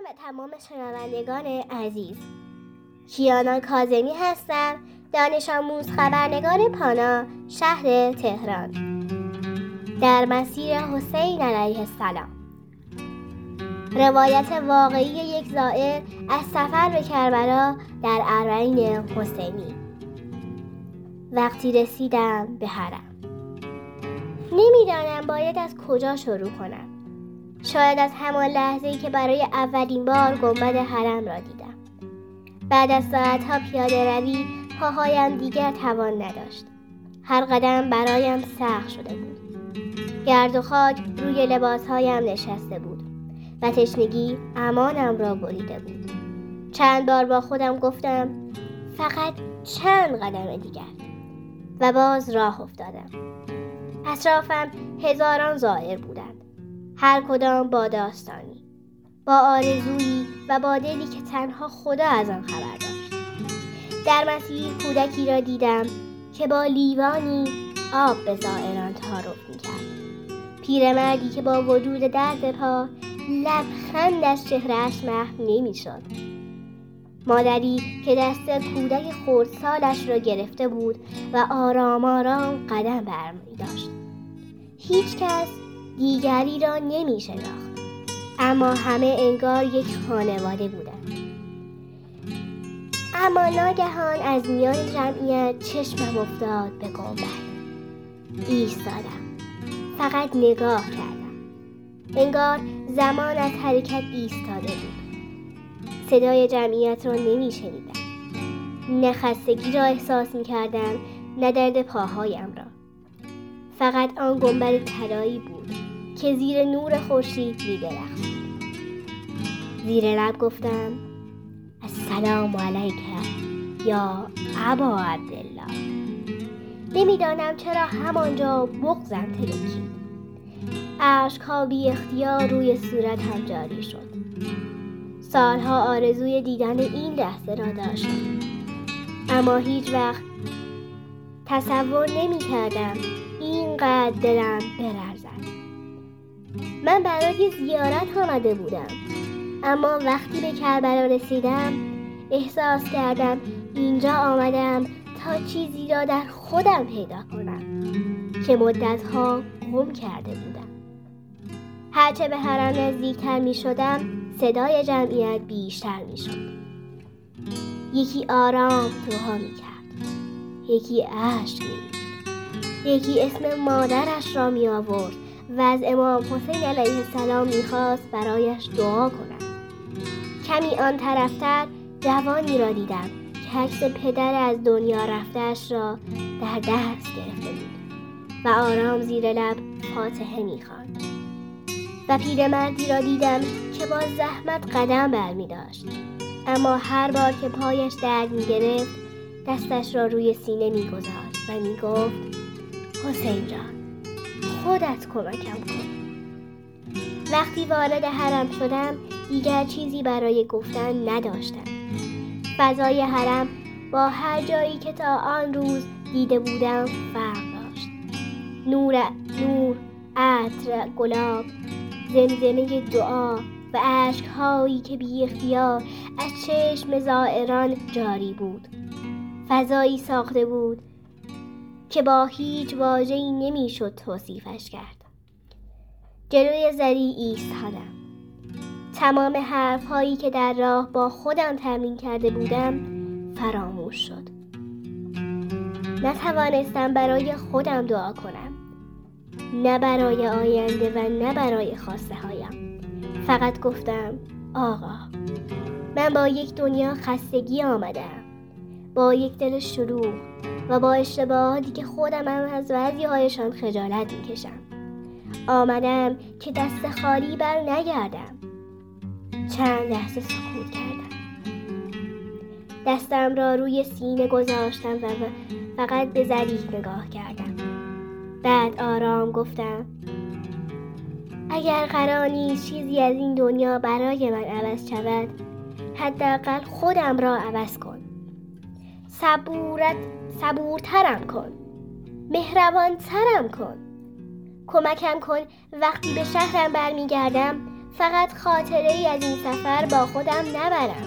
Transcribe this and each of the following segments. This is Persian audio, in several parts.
و تمام شنوندگان عزیز، کیانا کاظمی هستم، دانش آموز خبرنگار پانا شهر تهران، در مسیر حسین علیه السلام. روایت واقعی یک زائر از سفر به کربلا در اربعین حسینی. وقتی رسیدم به حرم، نمیدانم باید از کجا شروع کنم. شاید از همان لحظه‌ای که برای اولین بار گنبد حرم را دیدم. بعد از ساعتها پیاده روی پاهایم دیگر توان نداشت. هر قدم برایم سخت شده بود. گرد و خاک روی لباسهایم نشسته بود و تشنگی امانم را بریده بود. چند بار با خودم گفتم فقط چند قدم دیگر و باز راه افتادم. اطرافم هزاران زائر بودند، هر کدام با داستانی، با آرزویی و با دلی که تنها خدا از آن خبر داشت. در مسیر کودکی را دیدم که با لیوانی آب به زائران تعارف می‌کرد. پیرمردی که با وجود درد پا لبخند از چهره‌اش محو نمی‌شد. مادری که دست کودک خردسالش را گرفته بود و آرام آرام قدم برمی داشت. هیچ کس دیگری را نمی شناخت، اما همه انگار یک خانواده بودند. اما ناگهان از میان جمعیت چشمم افتاد به گنبد. ایستادم، فقط نگاه کردم. انگار زمان از حرکت ایستاده بود. صدای جمعیت را نمی شنیدم. نه خستگی را احساس می کردم، نه درد پاهایم را. فقط آن گنبد طلایی بود که زیر نور خورشید می درخشید. زیر لب گفتم السلام علیک یا ابا عبدالله. نمیدانم چرا همانجا بغضم ترکید. اشک‌ها بی اختیار روی صورتم جاری شد. سالها آرزوی دیدن این لحظه را داشتم، اما هیچ وقت تصور نمی کردم اینقدر دلم بلرزد. من برای زیارت آمده بودم، اما وقتی به کربلا رسیدم احساس کردم اینجا آمدم تا چیزی را در خودم پیدا کنم که مدتها گم کرده بودم. هرچه به حرم نزدیکتر می شدم صدای جمعیت بیشتر می شد. یکی آرام دعا می کرد، یکی اشک می ریخت، یکی اسم مادرش را می آورد و از امام حسین علیه السلام می خواست برایش دعا کنم. کمی آن طرفتر جوانی را دیدم که عکس پدر از دنیا رفته‌اش را در دست گرفته بود و آرام زیر لب فاتحه می خواند. و پیرمردی را دیدم که با زحمت قدم برمی داشت، اما هر بار که پایش درد می گرفت دستش را روی سینه می گذاشت و می گفت حسین جان خودت کمکم کن. وقتی وارد حرم شدم دیگر چیزی برای گفتن نداشتم. فضای حرم با هر جایی که تا آن روز دیده بودم فرق داشت. نور، عطر گلاب، زمزمه دعا و اشک‌هایی که بی اختیار از چشم زائران جاری بود. فضایی ساخته بود که با هیچ واژه‌ای نمی‌شد توصیفش کرد. جلوی زری ایستادم. تمام حرف‌هایی که در راه با خودم تمرین کرده بودم فراموش شد. نتوانستم برای خودم دعا کنم، نه برای آینده و نه برای خواسته هایم. فقط گفتم آقا من با یک دنیا خستگی آمدم، با یک دل شلوغ و با اشتباهاتی که خودم هم از بعضی هایشان خجالت میکشم. آمدم که دست خالی بر نگردم. چند لحظه سکوت کردم. دستم را روی سینه گذاشتم و فقط به ظریف نگاه کردم. بعد آرام گفتم اگر قرار نیست چیزی از این دنیا برای من عوض شود، حداقل خودم را عوض کن. صبورترم کن، مهربانترم کن. کمکم کن وقتی به شهرم برمیگردم فقط خاطره ای از این سفر با خودم نبرم،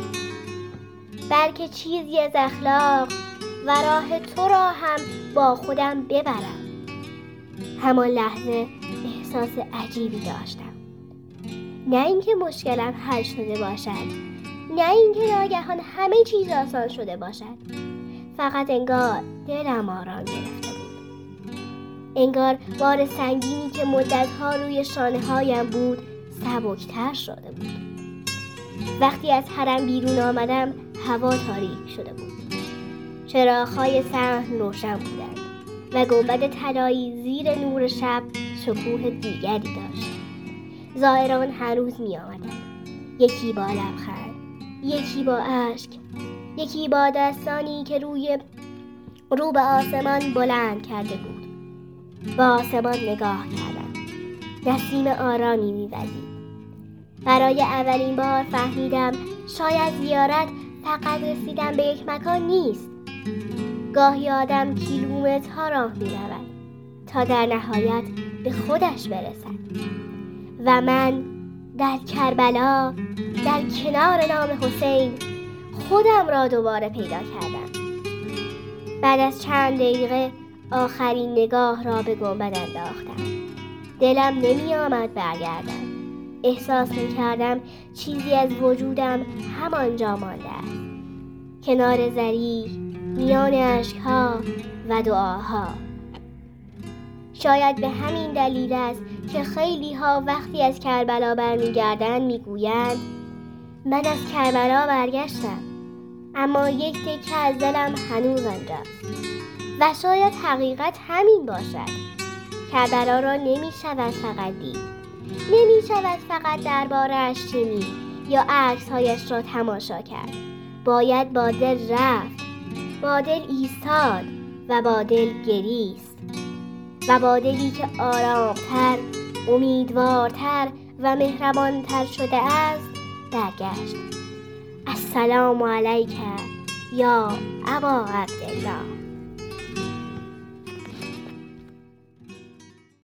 بلکه چیزی از اخلاق و راه تو را هم با خودم ببرم. همان لحظه احساس عجیبی داشتم. نه اینکه مشکلم حل شده باشد، نه اینکه ناگهان همه چیز آسان شده باشد، فقط انگار دلم آرام گرفته بود. انگار بار سنگینی که مدتها روی شانه‌هایم بود سبکتر شده بود. وقتی از حرم بیرون آمدم هوا تاریک شده بود. چراغ‌های صحن روشن بودند و گنبد طلایی زیر نور شب شکوه دیگری داشت. زائران هنوز می آمدند، یکی با لبخند، یکی با اشک، یکی با دستانی که رو به آسمان بلند کرده بود. به آسمان نگاه کردم. نسیم آرامی می‌وزید. برای اولین بار فهمیدم شاید زیارت فقط رسیدن به یک مکان نیست. گاهی آدم کیلومترها راه می‌رود تا در نهایت به خودش برسد. و من در کربلا، در کنار نام حسین، خودم را دوباره پیدا کردم. بعد از چند دقیقه آخرین نگاه را به گنبد انداختم. دلم نمی آمد برگردم. احساس می کردم چیزی از وجودم همانجا مانده است، کنار ضریح، میان اشکها و دعاها. شاید به همین دلیل است که خیلی ها وقتی از کربلا برمیگردند میگویند من از کربلا برگشتم، اما یک تکه از دلم هنوز آنجاست. و شاید حقیقت همین باشد. کربلا را نمی شود فقط دید، نمی شود فقط درباره‌اش شنید یا عکس‌هایش را تماشا کرد. باید با دل رفت، با دل ایستاد و با دل گریست، و با دلی که آرامتر، امیدوارتر و مهربانتر شده است برگشت. السلام علیک یا ابا عبدالله.